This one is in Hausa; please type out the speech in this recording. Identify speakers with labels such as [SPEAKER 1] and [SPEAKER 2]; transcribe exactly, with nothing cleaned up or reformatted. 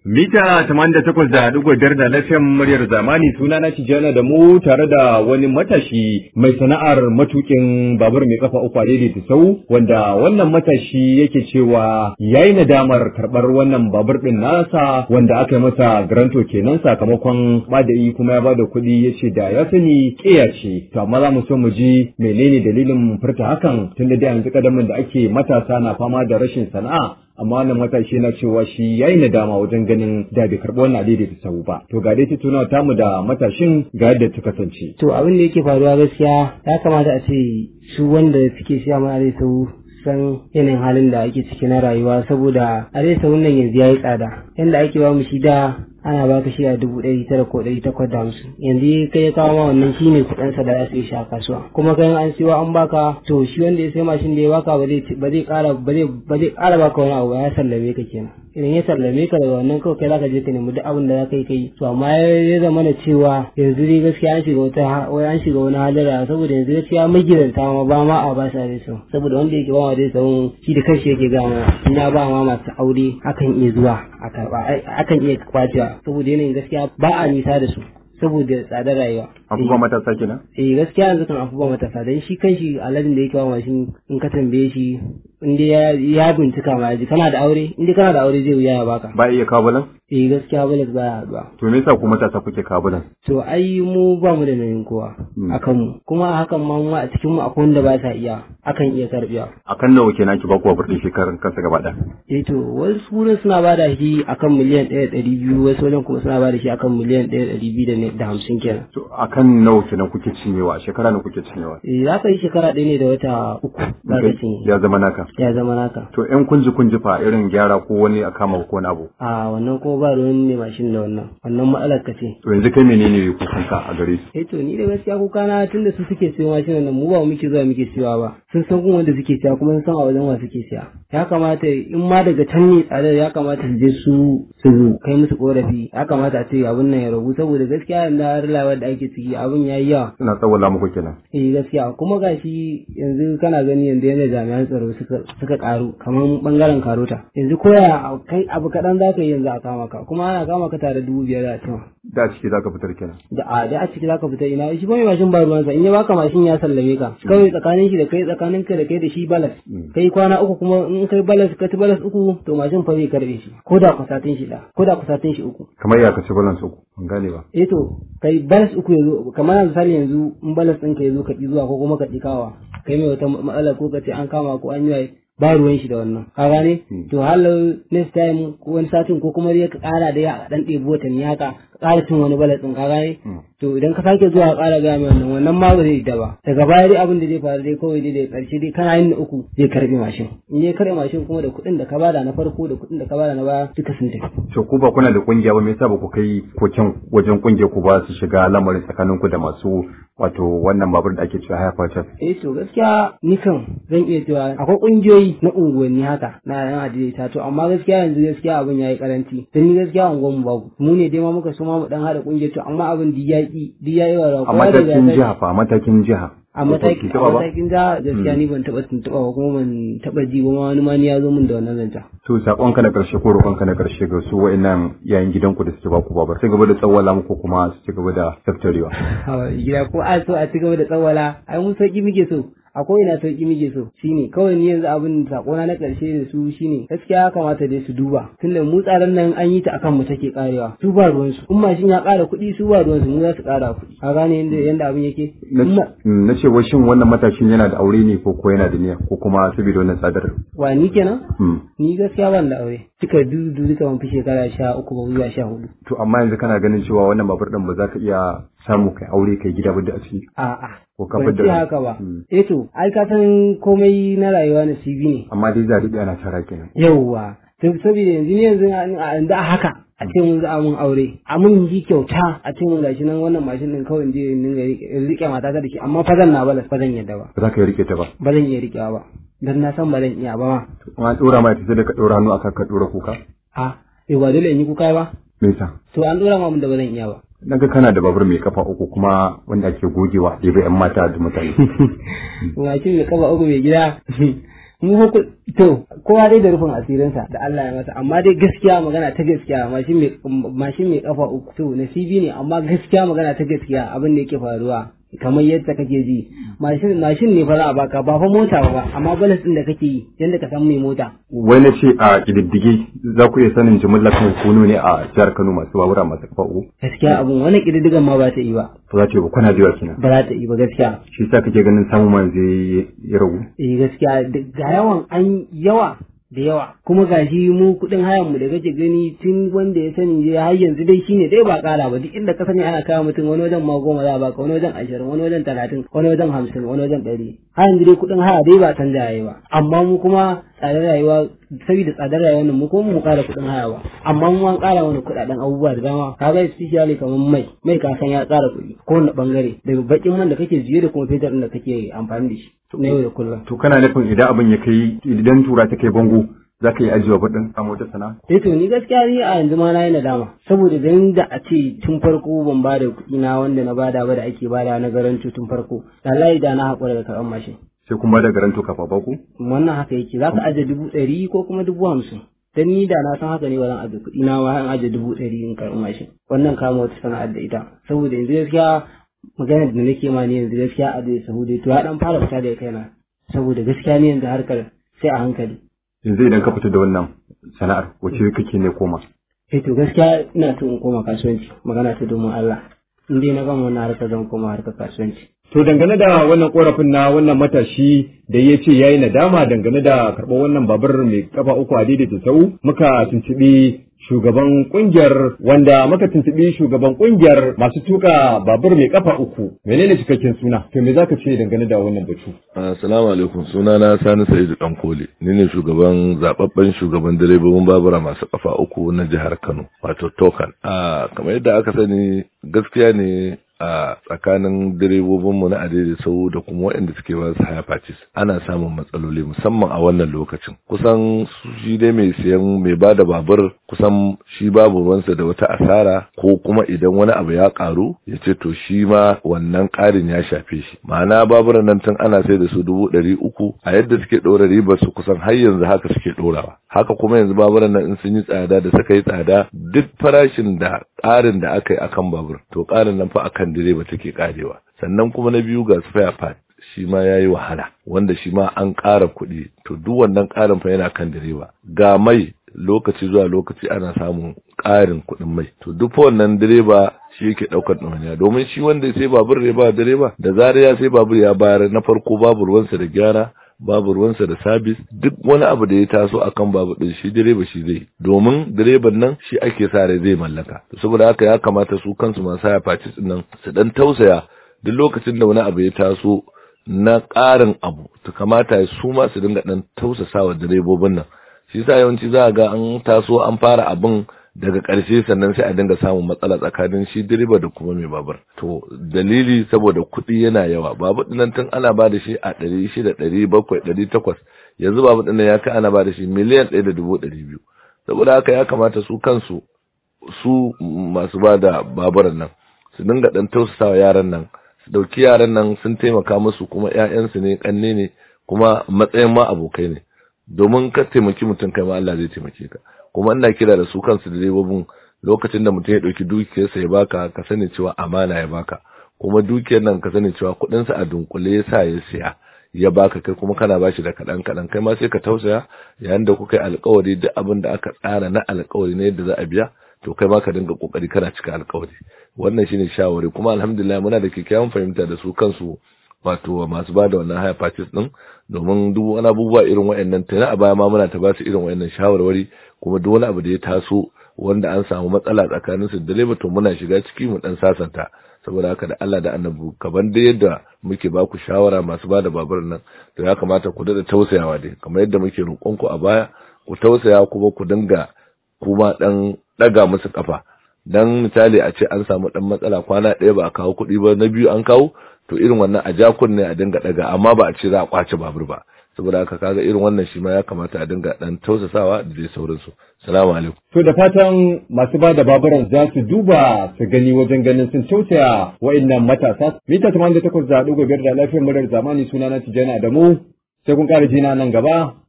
[SPEAKER 1] Mita tamanin da takwas da ɗigo biyar da lafiyan muryar zamani suna na Tijjana da mu tare da wani matashi mai sana'ar matukin babur mai kafa uku a daidaita sau wanda wannan matashi yake cewa yayi nadamar karɓar wannan babur ɗin nasa wanda aka yi masa garanto kenan sakamakon bada'i kuma ya bada kuɗi ya ce da ya sani ƙiya ce. To amma za mu so mu ji menene dalilin furta hakan tunda da yanzu kadamin da ake matasa na fama da rashin sana'a. Amma wannan matashi na cewa shi yayi nadama wajen ganin da bai karɓi wannan daidaita sau ba. To ga dai tattaunawa tamu da matashin ga yadda ta kasance.
[SPEAKER 2] To abin da yake faruwa gaskiya ya kamata a ce su wanda suke siya mana dai sau san yanayin halin da ake ciki na rayuwa saboda a dai sau nan yanzu yayi tsada. Yanda ake ba mu shi da ana baka shi a dubu ɗari tara ko ɗari takwas da hamsin yanzu kai ya kawo ma wannan shi ne kuɗinsa da za su yi shi a kasuwa kuma kai an siyo an baka to shi wanda ya sai mashin da ya baka ba zai ba zai ƙara ba zai ba zai ƙara baka wani abu ya sallame ka kenan idan ya sallame ka daga wannan kawai kai zaka je ka nemi duk abin da za ka yi kai to amma ya zama na cewa yanzu dai gaskiya an shiga wata wai an shiga wani halin saboda yanzu gaskiya magidanta ma ba ma a ba sa dai sau saboda wanda yake ba ma dai sau shi da kanshi yake gama in ya ba ma masu aure akan iya zuwa a karɓa akan iya kwacewa saboda yanayin gaskiya ba a nisa da su saboda tsadar rayuwa.
[SPEAKER 1] Abubuwa matasa kenan?
[SPEAKER 2] Eh gaskiya yanzu kan abubuwa matasa dan shi kanshi aladin da yake wa mashin in ka tambaye shi in dai ya bincika ma yaji kana da aure in dai kana da aure zai wuya ya baka.
[SPEAKER 1] Ba iya kawo balan?
[SPEAKER 2] Eh gaskiya balan ba ya haɗuwa.
[SPEAKER 1] To me yasa ku matasa kuke kawo balan?
[SPEAKER 2] To ai mu ba mu da nauyin kowa akan mu kuma a hakan ma mu a cikin mu akwai wanda ba sa iya akan iya karbiya.
[SPEAKER 1] Akan nawa kenan ki ba ku burɗin shekarun kansa gaba ɗaya?
[SPEAKER 2] Eh to wasu wurin suna ba da shi akan miliyan ɗaya ɗari biyu wasu wajen kuma suna ba da shi akan miliyan ɗaya ɗari biyu da da hamsin kenan.
[SPEAKER 1] To akan nawa kenan kuke cinyewa shekara nawa kuke cinyewa?
[SPEAKER 2] Eh za ka yi shekara ɗaya ne da wata uku za ka cinye.
[SPEAKER 1] Ya zama naka?
[SPEAKER 2] Ya zama naka.
[SPEAKER 1] To ƴan kunji kunji fa irin gyara ko wani a kama ko wani abu?
[SPEAKER 2] A wannan ko ba ruwan mai mashin da wannan wannan matsalar ka ce.
[SPEAKER 1] To yanzu kai menene kukanka a gare su?
[SPEAKER 2] Eh to ni da gaskiya kuka na tunda su suke siyo mashin nan mu ba mu muke zuwa muke siyowa ba. Sun san kuma wanda suke siya kuma sun san a wajen wa suke siya. Ya kamata in ma daga can ne tsadar ya kamata su je su su kai musu korafi ya kamata a ce abin nan ya ragu saboda gaskiya yanzu har lawar da ake ciki abin yayi yawa.
[SPEAKER 1] Suna tsawala muku kenan.
[SPEAKER 2] Eh gaskiya kuma gashi yanzu kana gani yanzu yanda jami'an tsaro suka suka karu kamar bangaren karota. Yanzu koya kai abu kaɗan za ka yi yanzu a kama ka kuma ana kama ka tare dubu biyar da cewa.
[SPEAKER 1] Da a ciki za ka fitar kenan. Da
[SPEAKER 2] a da a ciki za ka fitar ina shi ba mai mashin ba ruwansa in ya baka mashin ya sallame ka. Kawai tsakanin shi da kai tsakanin ka da kai da shi balas. Kai kwana uku kuma in kai balas ka ci balas uku to mashin fa zai karbe shi ko da kusatin shi da ko da kusatin shi uku.
[SPEAKER 1] Kamar ya ka ci balas uku ban gane ba.
[SPEAKER 2] Eh to kai balas uku yanzu kamar misali yanzu in balas ɗinka ya zo ka ƙi zuwa ko kuma ka ƙi kawa kai mai wata matsala ko ka ce an kama ko an yi ba ruwan shi da wannan ka gane to halau next time ko wani satin ko kuma dai ka ƙara da ya dan ɗebi wata ne haka ka ƙara cin wani balas ɗin ka gane to idan ka sake zuwa ƙara ga mai wannan wannan ma ba zai da ba daga baya dai abin da zai faru dai kawai dai da ƙarshe dai kana yin na uku zai karɓi mashin in ya karɓi mashin kuma da kuɗin da ka bada na farko da kuɗin da ka bada na baya duka sun tafi.
[SPEAKER 1] To ku ba kuna da kungiya ba me yasa ba ku kai koken wajen kungiyar ku ba su shiga lamarin tsakanin ku da masu wato wannan babur da ake cewa haya purchase?
[SPEAKER 2] Eh to gaskiya ni kan zan iya cewa akwai kungiyoyi na unguwanni haka na yan adaidaita to amma gaskiya yanzu gaskiya abin yayi karanci dan ni gaskiya unguwan mu babu mu ne dai ma muka so ma mu dan hada kungiyar to amma abin diyaki diyayi wa
[SPEAKER 1] a matakin jiha fa matakin jiha
[SPEAKER 2] a matakin matakin jiha gaskiya ni ban taba tuntuba ba kuma ban taba ji ba ma wani ma ni ya zo min da wannan zanta.
[SPEAKER 1] To sakon ka na karshe ko roƙon ka na karshe ga su wa'annan yayin gidanku da suke ba ku babar sai gaba da tsawala muku kuma su ci gaba da taftarewa.
[SPEAKER 2] Gida ko a so a ci gaba da tsawala ai mun sauki muke so akwai ina sauki muke so shine kawai ni yanzu abin sakona na karshe da su shine gaskiya ya kamata dai su duba tunda mu tsaron nan an yi ta akan mu take karewa su ba ruwan su in mashin ya kara kuɗi su ba ruwan su mu za su kara kuɗi ka gane yanda yanda abin yake
[SPEAKER 1] na ce wa shin wannan matashin yana da aure ne ko ko yana da niyya ko kuma saboda wannan tsadar
[SPEAKER 2] wa ni kenan ni gaskiya ban da aure duka dudu duka mun fi shekara sha uku ba zuwa sha hudu
[SPEAKER 1] to amma yanzu kana ganin cewa wannan babur din ba za ka iya samu kai aure kai gida ba da a ciki
[SPEAKER 2] a'a
[SPEAKER 1] ko ka
[SPEAKER 2] ban ce haka ba eh to ai ka san komai na rayuwa na C V ne
[SPEAKER 1] amma dai za a ana tara kenan
[SPEAKER 2] yauwa to saboda yanzu ne yanzu yanzu a haka a ce mun za a mun aure a mun yi kyauta a ce mun gashi nan wannan mashin din kawai je in dinga rike mata ta da shi amma fa zan na balas fa zan yadda ba
[SPEAKER 1] ba za ka rike ta ba
[SPEAKER 2] ba zan iya rikewa ba dan na san ba zan iya ba ma
[SPEAKER 1] kuma dora mai sai da ka dora hannu akan ka dora kuka
[SPEAKER 2] a eh ba dole in yi kuka ba
[SPEAKER 1] me yasa
[SPEAKER 2] to an dora ma mun da ba zan iya ba
[SPEAKER 1] naga kana da babur mai kafa uku kuma wanda ake gogewa ɗebe yan mata da mutane
[SPEAKER 2] mashin mai kafa uku mai gida mu ko to kowa dai da rufin asirinsa da Allah ya masa amma dai gaskiya magana ta gaskiya mashin mai mashin mai kafa uku to nasibi ne amma gaskiya magana ta gaskiya abin da yake faruwa kamar yadda kake ji mashin mashin ne fa za a baka ba fa mota ba amma balas din da kake yi yanda ka san mai mota
[SPEAKER 1] wai na ce a kididdige za ku iya sanin jimillar kan kuno ne a jihar Kano masu babura masu kafa uku
[SPEAKER 2] gaskiya abun wani kididdigan ma ba ta yi ba
[SPEAKER 1] to za ta yi ba kuna jiwa kina
[SPEAKER 2] ba za ta yi ba gaskiya
[SPEAKER 1] shi yasa kake ganin samun man zai ya ragu
[SPEAKER 2] eh gaskiya ga yawan an yawa da yawa kuma gashi mu kudin hayan mu da kake gani tun wanda ya sani har yanzu dai shine dai ba kara ba duk inda ka sani ana kawo mutum wani wajen ma goma za a baka wani wajen ashirin wani wajen talatin wani wajen hamsin wani wajen ɗari har yanzu dai kudin haya dai ba canja yayi ba amma mu kuma tsadar rayuwa saboda tsadar rayuwar nan mu kuma mu kara kudin haya ba amma mu an kara wani kudaden abubuwa da dama kaga especially kamar mai mai ka san ya tsara kuɗi ko wani bangare daga bakin man da kake jiye da kuma fetur din da kake amfani da shi na yau da kullum
[SPEAKER 1] to kana nufin idan abin ya kai idan tura ta kai bango za ka yi ajiye kuɗin a motar sana?
[SPEAKER 2] Eh to ni gaskiya ni a yanzu ma na yi nadama saboda dan da a ce tun farko ban ba da kuɗi na wanda na bada ba da ake bada na garanto tun farko wallahi da na haƙura da karɓar mashin.
[SPEAKER 1] Sai kun ba da garanto kafa ba ku?
[SPEAKER 2] Wannan haka yake za ka ajiye dubu ɗari ko kuma dubu hamsin. Dan ni da na san haka ne ba zan ajiye kuɗi na ma an ajiye dubu ɗari in karɓi mashin. Wannan kama wata sana'ar da ita saboda yanzu gaskiya maganar da nake ma ne yanzu gaskiya a da sahu to ya dan fara fita da kaina saboda gaskiya ne yanzu harkar sai a hankali.
[SPEAKER 1] Yanzu idan ka fita da wannan sana'ar wace kake ne koma?
[SPEAKER 2] Eh to gaskiya ina so in koma kasuwanci magana ta domin Allah in dai na gama wannan harkar zan koma harkar kasuwanci.
[SPEAKER 1] To dangane da wannan korafin na wannan matashi da ya ce ya yi nadama dangane da karɓar wannan babur mai kafa uku a daidaita sau muka tuntuɓi shugaban kungiyar wanda muka tuntuɓi shugaban kungiyar masu tuka babur mai kafa uku menene cikakken suna to me zaka ce dangane da wannan batu?
[SPEAKER 3] Assalamu alaikum, suna na Sani Sa'idu Dankole, ni ne shugaban zababben shugaban direbobin babura masu kafa uku na jihar Kano wato Tokan. A kamar yadda aka sani gaskiya ne a tsakanin direbobinmu na adaidaita sau da kuma waɗanda suke ba su haya facis ana samun matsaloli musamman a wannan lokacin kusan shi dai mai siyan mai ba da babur kusan shi babu ruwansa da wata asara ko kuma idan wani abu ya karu ya ce to shi ma wannan ƙarin ya shafe shi ma'ana baburan nan tun ana sai da su dubu ɗari uku a yadda suke ɗora ribar su kusan har yanzu haka suke ɗorawa haka kuma yanzu baburan nan in sun yi tsada da suka yi tsada duk farashin da ƙarin da aka yi akan babur to ƙarin nan fa akan direba take karewa sannan kuma na biyu ga spare part shi ma yayi wahala wanda shi ma an ƙara kuɗi to duk wannan ƙarin fa yana kan direba ga mai lokaci zuwa lokaci ana samun ƙarin kuɗin mai to duk wannan direba shi yake ɗaukar ɗawainiya domin shi wanda sai babur ne ba direba da zarar ya sai babur ya bayar na farko babu ruwansa da gyara babu ruwansa da sabis duk wani abu da ya taso akan babu din shi direba shi zai domin direban nan shi ake sa rai zai mallaka saboda haka ya kamata su kansu masu haya facis din nan su dan tausaya duk lokacin da wani abu ya taso na ƙarin abu to kamata su ma su dinga dan tausasawa direbobin nan shi yasa yawanci za a ga an taso an fara abin daga ƙarshe sannan sai a dinga samun matsala tsakanin shi direba da kuma mai babur to dalili saboda kuɗi yana yawa babur ɗin tun ana ba da shi a ɗari shida ɗari bakwai ɗari takwas yanzu babur ɗin ya kai ana ba da shi miliyan ɗaya da dubu ɗari biyu saboda haka ya kamata su kansu su masu ba da baburan nan su dinga ɗan tausasawa yaran nan su ɗauki yaran nan sun taimaka musu kuma ƴaƴansu ne ƙanne ne kuma matsayin ma abokai ne domin ka taimaki mutum kai ma Allah zai taimake ka kuma ina kira da su kansu direbobin lokacin da mutum ya ɗauki dukiyarsa ya baka ka sani cewa amana ya baka kuma dukiyar nan ka sani cewa kuɗinsa a dunkule ya sa ya siya ya baka kai kuma kana bashi da kaɗan kaɗan kai ma sai ka tausaya yayin da kuka yi alƙawari duk abin da aka tsara na alƙawari na yadda za a biya to kai ma ka dinga kokari kana cika alƙawari wannan shine shawari kuma alhamdulillah muna da kyakkyawan fahimta da su kansu wato masu ba da wannan haya facis din domin duk wani abubuwa irin waɗannan tana a baya ma muna ta ba su irin waɗannan shawarwari kuma duk wani abu da ya taso wanda an samu matsala tsakanin su da direba to muna shiga ciki mu dan sasanta saboda haka da Allah da Annabi kaban da yadda muke ba ku shawara masu ba da babur nan to ya kamata ku da tausayawa dai kamar yadda muke roƙon ku a baya ku tausaya kuma ku dinga kuma dan daga musu kafa dan misali a ce an samu dan matsala kwana ɗaya ba a kawo kuɗi ba na biyu an kawo to irin wannan a ja kunne a dinga daga amma ba a ce za a kwace babur ba saboda haka kaga irin wannan shi ma ya kamata a dinga dan tausasawa da dai sauransu assalamu alaikum
[SPEAKER 1] to da fatan masu bada baburan za su duba su gani wajen ganin sun tausaya wa'annan matasa mita tamanin da takwas da ɗigo biyar da lafiyar murar zamani sunana Tijjani Adamu sai kun ƙara jina nan gaba